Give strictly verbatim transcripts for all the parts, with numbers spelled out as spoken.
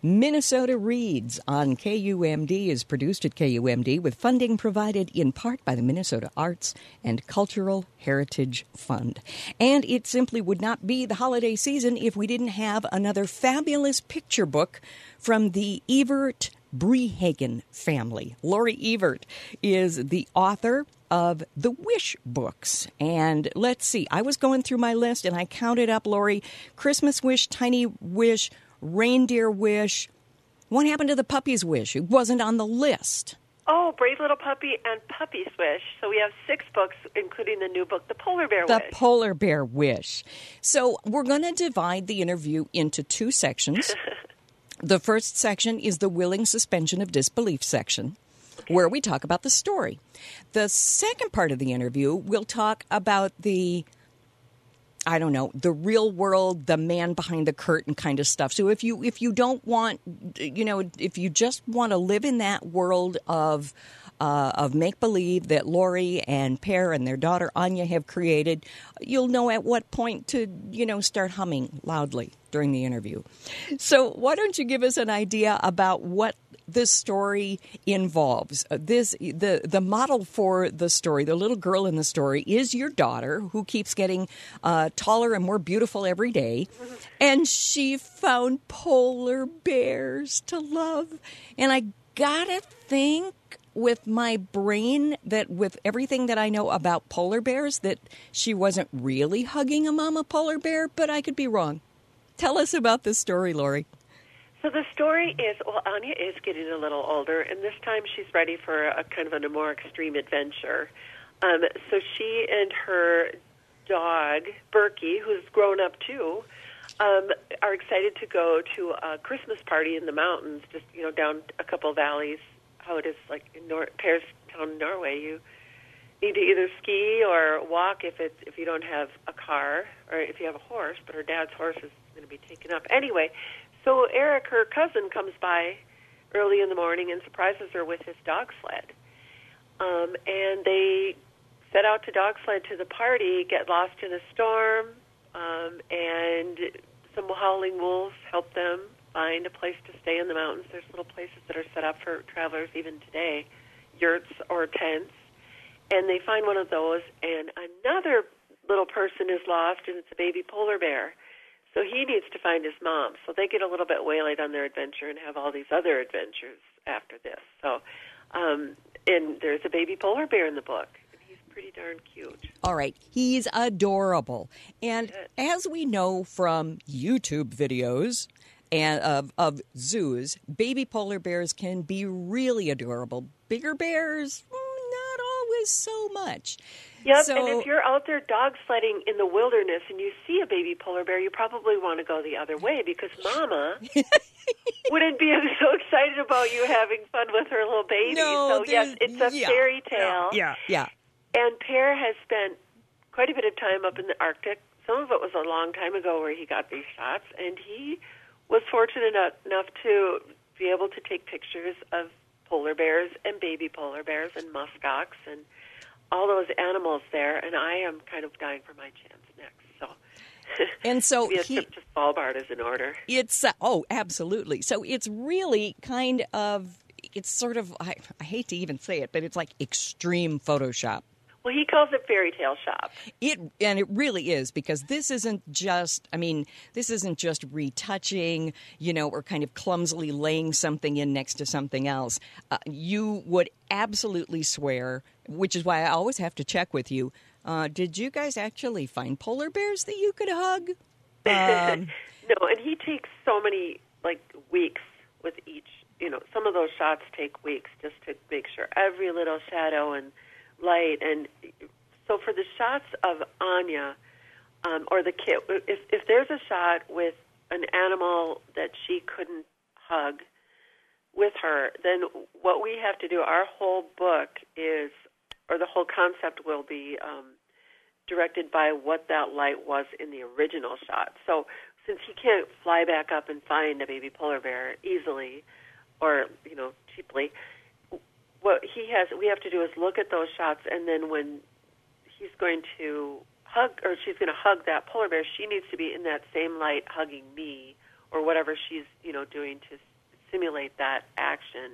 Minnesota Reads on K U M D is produced at K U M D with funding provided in part by the Minnesota Arts and Cultural Heritage Fund. And it simply would not be the holiday season if we didn't have another fabulous picture book from the Evert Brehagen family. Lori Evert is the author of the Wish books. And let's see, I was going through my list and I counted up, Lori, Christmas Wish, Tiny Wish, Reindeer Wish. What happened to the Puppy's Wish? It wasn't on the list. Oh, Brave Little Puppy and Puppy's Wish. So we have six books, including the new book, The Polar Bear the Wish. The Polar Bear Wish. So we're going to divide the interview into two sections. The first section is the willing suspension of disbelief section, where we talk about the story. The second part of the interview, we'll talk about the, I don't know, the real world, the man behind the curtain kind of stuff. So if you if you don't want, you know, if you just want to live in that world of uh, of make-believe that Lori and Per and their daughter Anya have created, you'll know at what point to, you know, start humming loudly during the interview. So why don't you give us an idea about what this story involves? This the the model for the story, the little girl in the story, is your daughter, who keeps getting uh, taller and more beautiful every day, and she found polar bears to love. And I gotta think with my brain that with everything that I know about polar bears, that she wasn't really hugging a mama polar bear, but I could be wrong. Tell us about this story, Lori. So the story is, well, Anya is getting a little older, and this time she's ready for a kind of a more extreme adventure. Um, so she and her dog, Berkey, who's grown up too, um, are excited to go to a Christmas party in the mountains, just, you know, down a couple of valleys, how it is like in Nor- Per's town, Norway. You need to either ski or walk if it's if you don't have a car, or if you have a horse, but her dad's horse is going to be taken up. Anyway, so Eric, her cousin, comes by early in the morning and surprises her with his dog sled. Um, and they set out to dog sled to the party, get lost in a storm, um, and some howling wolves help them find a place to stay in the mountains. There's little places that are set up for travelers even today, yurts or tents. And they find one of those, and another little person is lost, and it's a baby polar bear. So he needs to find his mom. So they get a little bit waylaid on their adventure and have all these other adventures after this. So, um, and there's a baby polar bear in the book. And he's pretty darn cute. All right. He's adorable. And as we know from YouTube videos and of, of zoos, baby polar bears can be really adorable. Bigger bears, not always so much. Yep, so, and if you're out there dog sledding in the wilderness and you see a baby polar bear, you probably want to go the other way because Mama wouldn't be so excited about you having fun with her little baby. No, so, yes, it's a yeah, fairy tale. Yeah, yeah. And Per has spent quite a bit of time up in the Arctic. Some of it was a long time ago where he got these shots, and he was fortunate enough to be able to take pictures of polar bears and baby polar bears and muskox and all those animals there, and I am kind of dying for my chance next. So, and so maybe a he, trip to Svalbard is in order. It's uh, oh, absolutely. So it's really kind of it's sort of I, I hate to even say it, but it's like extreme Photoshop. Well, he calls it fairy tale shop. It and it really is, because this isn't just, I mean, this isn't just retouching, you know, or kind of clumsily laying something in next to something else. Uh, you would absolutely swear, which is why I always have to check with you. Uh, did you guys actually find polar bears that you could hug? Um, no, and he takes so many, like, weeks with each. You know, some of those shots take weeks just to make sure every little shadow and light. And so for the shots of Anya, um, or the kid, if, if there's a shot with an animal that she couldn't hug with her, then what we have to do, our whole book is, or the whole concept will be um, directed by what that light was in the original shot. So since he can't fly back up and find a baby polar bear easily or, you know, cheaply, what he has, we have to do is look at those shots, and then when he's going to hug, or she's going to hug that polar bear, she needs to be in that same light hugging me, or whatever she's, you know, doing to simulate that action.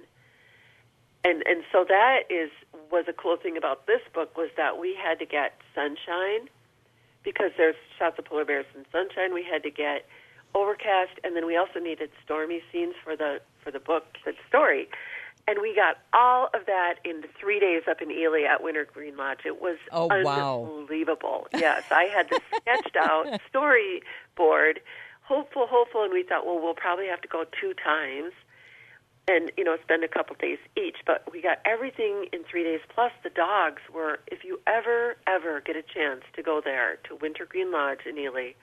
And and so that is was a cool thing about this book was that we had to get sunshine because there's shots of polar bears in sunshine. We had to get overcast, and then we also needed stormy scenes for the for the book, the story. And we got all of that in three days up in Ely at Wintergreen Lodge. It was oh, wow. unbelievable. Yes, I had this sketched out storyboard, hopeful, hopeful, and we thought, well, we'll probably have to go two times and, you know, spend a couple days each. But we got everything in three days, plus the dogs were, if you ever, ever get a chance to go there to Wintergreen Lodge in Ely,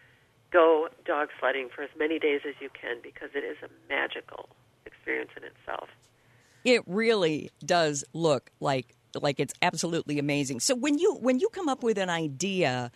go dog sledding for as many days as you can because it is a magical experience in itself. It really does look like like it's absolutely amazing. So when you when you come up with an idea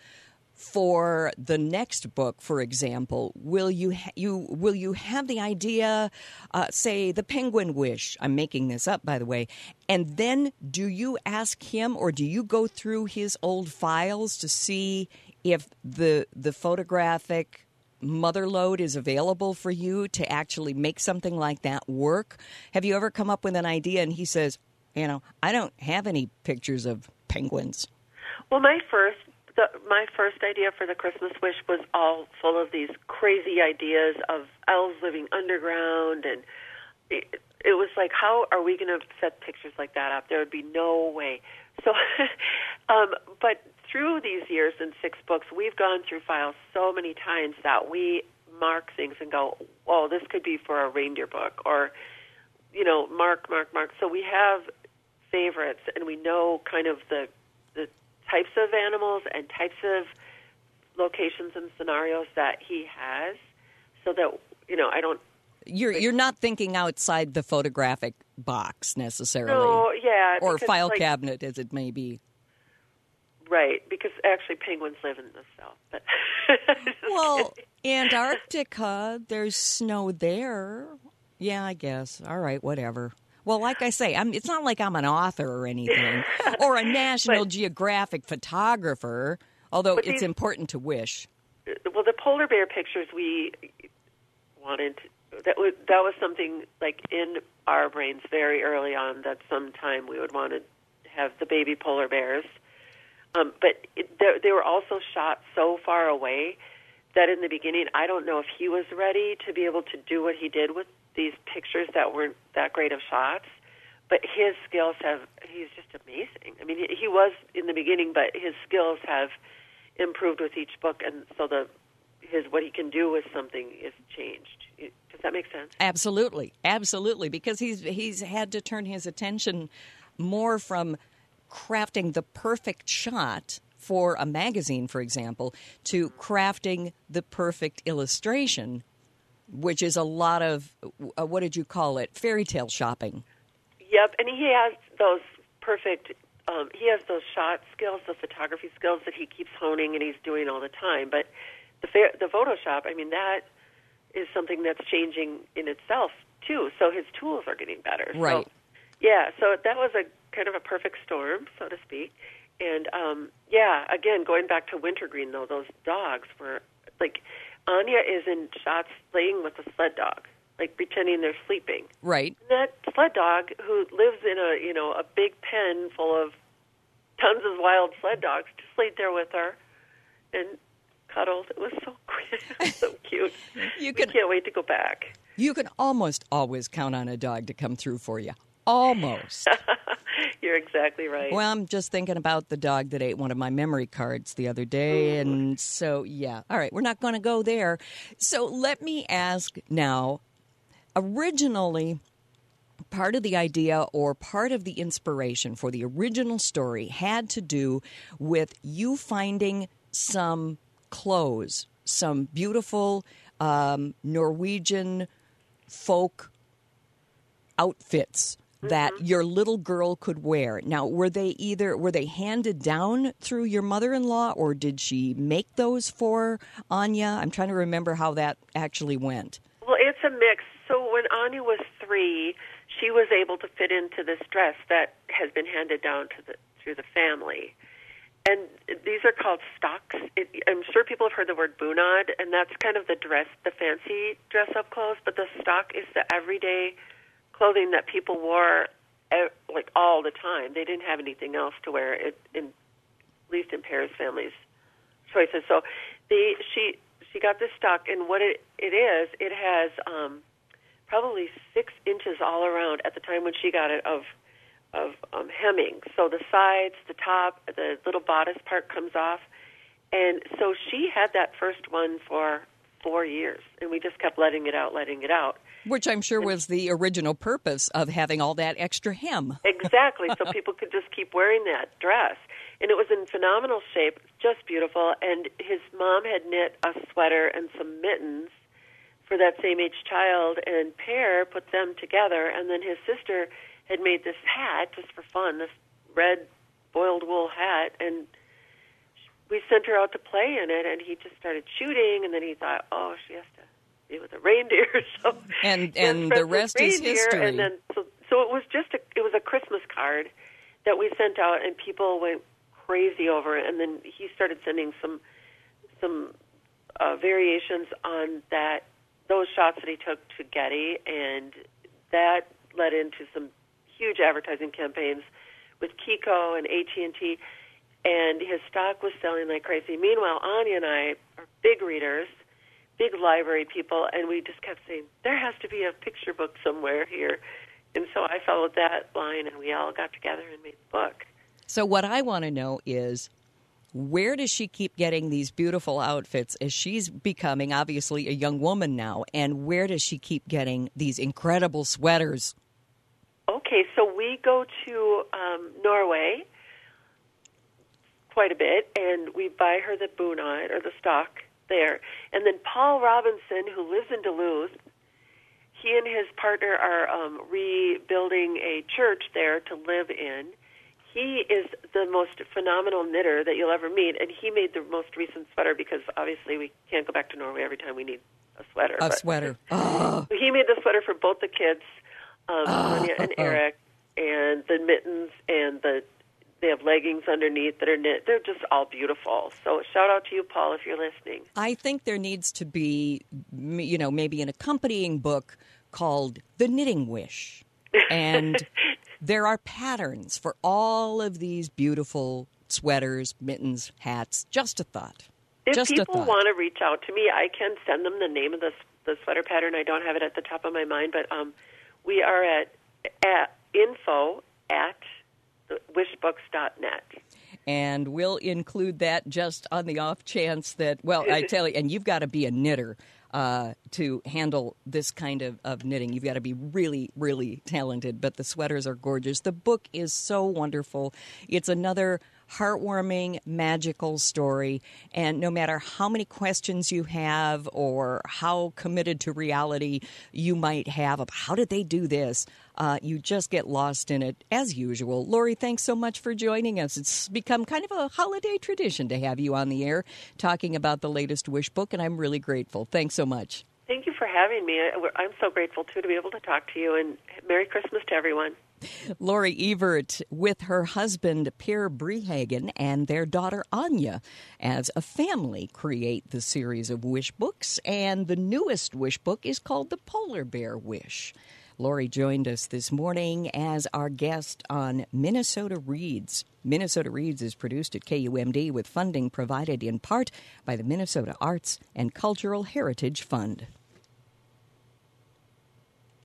for the next book, for example, will you ha- you will you have the idea, uh, say the Penguin Wish? I'm making this up, by the way. And then do you ask him, or do you go through his old files to see if the the photographic mother lode is available for you to actually make something like that work? Have you ever come up with an idea and he says, you know, I don't have any pictures of penguins? Well, my first the, my first idea for the Christmas Wish was all full of these crazy ideas of elves living underground, and it, it was like, how are we going to set pictures like that up? There would be no way. So, um, but through these years in six books, we've gone through files so many times that we mark things and go, oh, this could be for a reindeer book, or, you know, mark, mark, mark. So we have favorites, and we know kind of the the types of animals and types of locations and scenarios that he has, so that, you know, I don't... You're you're not thinking outside the photographic box necessarily. No, yeah. Or because, file like, cabinet, as it may be. Right, because actually penguins live in the south. But well, Antarctica, there's snow there. Yeah, I guess. All right, whatever. Well, like I say, I'm, it's not like I'm an author or anything, or a National but, Geographic photographer, although it's these, important to wish. Well, the polar bear pictures we wanted, to, that, was, that was something like in our brains very early on, that sometime we would want to have the baby polar bears. Um, but it, they, they were also shot so far away that in the beginning, I don't know if he was ready to be able to do what he did with these pictures that weren't that great of shots. But his skills have, he's just amazing. I mean, he, he was in the beginning, but his skills have improved with each book, and so the his what he can do with something is changed. Does that make sense? Absolutely, absolutely, because he's he's had to turn his attention more from crafting the perfect shot for a magazine, for example, to crafting the perfect illustration, which is a lot of, uh, what did you call it, fairy tale shopping. Yep, and he has those perfect, um, he has those shot skills, the photography skills that he keeps honing and he's doing all the time. But the the Photoshop, I mean, that is something that's changing in itself, too. So his tools are getting better. Right. So, yeah, so that was a kind of a perfect storm, so to speak. And, um, yeah, again, going back to Wintergreen, though, those dogs were, like, Anya is in shots laying with a sled dog, like pretending they're sleeping. Right. And that sled dog, who lives in a, you know, a big pen full of tons of wild sled dogs, just laid there with her and cuddled. It was so so cute. You can, we can't wait to go back. You can almost always count on a dog to come through for you. Almost. You're exactly right. Well, I'm just thinking about the dog that ate one of my memory cards the other day. Ooh. And so, yeah. All right, we're not going to go there. So let me ask now, originally, part of the idea or part of the inspiration for the original story had to do with you finding some clothes, some beautiful um, Norwegian folk outfits that mm-hmm. your little girl could wear. Now, were they either were they handed down through your mother-in-law, or did she make those for Anya? I'm trying to remember how that actually went. Well, it's a mix. So when Anya was three, she was able to fit into this dress that has been handed down to the through the family. and these are called stocks. It, I'm sure people have heard the word bunad, and that's kind of the dress, the fancy dress-up clothes. But the stock is the everyday clothing that people wore, eh, like all the time. They didn't have anything else to wear, it, in, at least in Pear's family's choices. So, the she she got this stock, and what it it is, it has um, probably six inches all around at the time when she got it of. of um, hemming. So the sides, the top, the little bodice part comes off. And so she had that first one for four years, and we just kept letting it out, letting it out. Which I'm sure and, was the original purpose of having all that extra hem. Exactly, so people could just keep wearing that dress. And it was in phenomenal shape, just beautiful. And his mom had knit a sweater and some mittens for that same age child, and Pear put them together, and then his sister had made this hat just for fun, this red boiled wool hat, and we sent her out to play in it, and he just started shooting, and then he thought, oh, she has to be with a reindeer, so and and the rest is history. And then so, so it was just a it was a Christmas card that we sent out, and people went crazy over it, and then he started sending some some uh, variations on that those shots that he took to Getty, and that led into some huge advertising campaigns with Kiko and A T and T, and his stock was selling like crazy. Meanwhile, Anya and I are big readers, big library people, and we just kept saying, there has to be a picture book somewhere here. And so I followed that line, and we all got together and made the book. So what I want to know is, where does she keep getting these beautiful outfits as she's becoming, obviously, a young woman now, and where does she keep getting these incredible sweaters? Okay, so we go to um, Norway quite a bit, and we buy her the bunad, or the stock, there. And then Paul Robinson, who lives in Duluth, he and his partner are um, rebuilding a church there to live in. He is the most phenomenal knitter that you'll ever meet, and he made the most recent sweater because, obviously, we can't go back to Norway every time we need a sweater. A but sweater. Oh. He made the sweater for both the kids, Um, oh, Anya and Eric, and the mittens, and the they have leggings underneath that are knit. They're just all beautiful. So shout out to you, Paul, if you're listening. I think there needs to be, you know, maybe an accompanying book called The Knitting Wish. And there are patterns for all of these beautiful sweaters, mittens, hats. Just a thought. If just people a thought. want to reach out to me, I can send them the name of the, the sweater pattern. I don't have it at the top of my mind, but um, we are at, at info at wishbooks dot net. And we'll include that just on the off chance that, well, I tell you, and you've got to be a knitter uh, to handle this kind of, of knitting. You've got to be really, really talented, but the sweaters are gorgeous. The book is so wonderful. It's another heartwarming, magical story, and no matter how many questions you have or how committed to reality you might have of how did they do this, uh, you just get lost in it as usual. Lori, thanks so much for joining us. It's become kind of a holiday tradition to have you on the air talking about the latest Wish book, and I'm really grateful. Thanks so much. Thank you for having me. I'm so grateful, too, to be able to talk to you, and Merry Christmas to everyone. Lori Evert with her husband, Per Brehagen, and their daughter, Anya, as a family create the series of Wish books, and the newest Wish book is called The Polar Bear Wish. Lori joined us this morning as our guest on Minnesota Reads. Minnesota Reads is produced at K U M D with funding provided in part by the Minnesota Arts and Cultural Heritage Fund.